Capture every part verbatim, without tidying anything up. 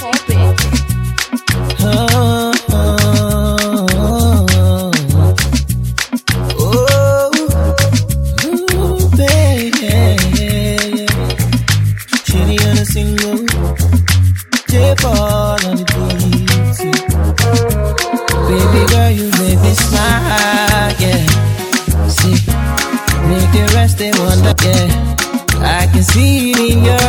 Oh, oh, oh, oh, ooh, baby. Chitty on a single, J-Paul on the beat. Baby girl, you make me smile, yeah. See, make the rest they wonder, yeah. I can see it in your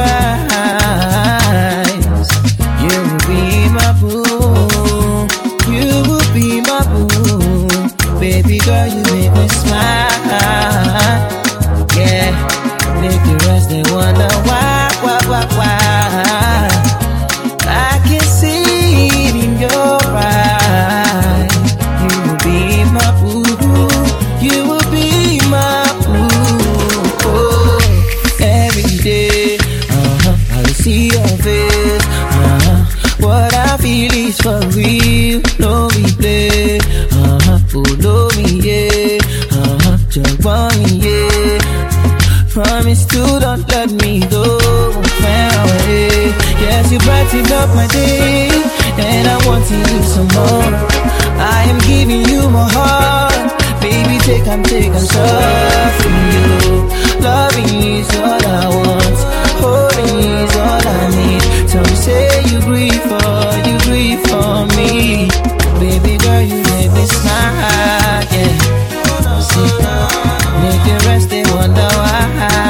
eyes. You will be my boo. You will be my boo. Baby girl, you make me smile. Yeah, make the rest they wonder why, why, why, why. I can see it in your eyes. You will be my boo. You will be my boo. Oh, every day, uh-huh, I see your face. Uh-huh, what I feel is for real. No replay. Uh-huh, follow me, yeah. Uh-huh, just want me, yeah. Promise to don't let me go. Far away. Yes, you brightened up my day, and I want to do some more. I am giving you my heart. Baby, take and take and serve for you. Loving is all I want. Holding is all I need. Tell me, say you grieve for, you grieve for me. Baby girl, you make me smile, yeah. See, make the rest they wonder why.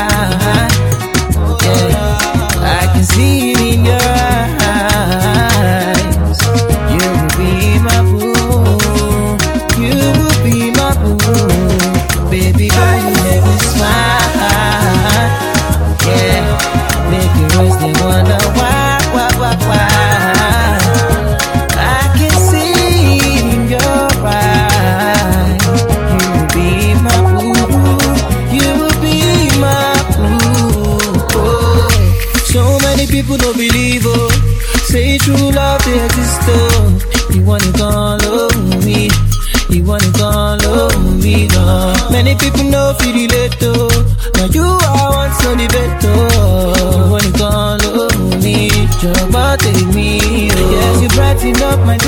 Yeah, I can see it in your eyes. You will be my boo. You will be my boo. Baby girl, you make me smile. Yeah, make the rest they wonder why, why, why, why. I can see it in your eyes. You will be my boo. You will be my boo. Oh. So many people don't believe, oh. Say true love they exist, oh. You wanna go love me. You wanna go love me, no. Many people know feel relate, oh. Now you are one so the better. You wanna go love me. Just about take me, oh. Yes, you brighten up my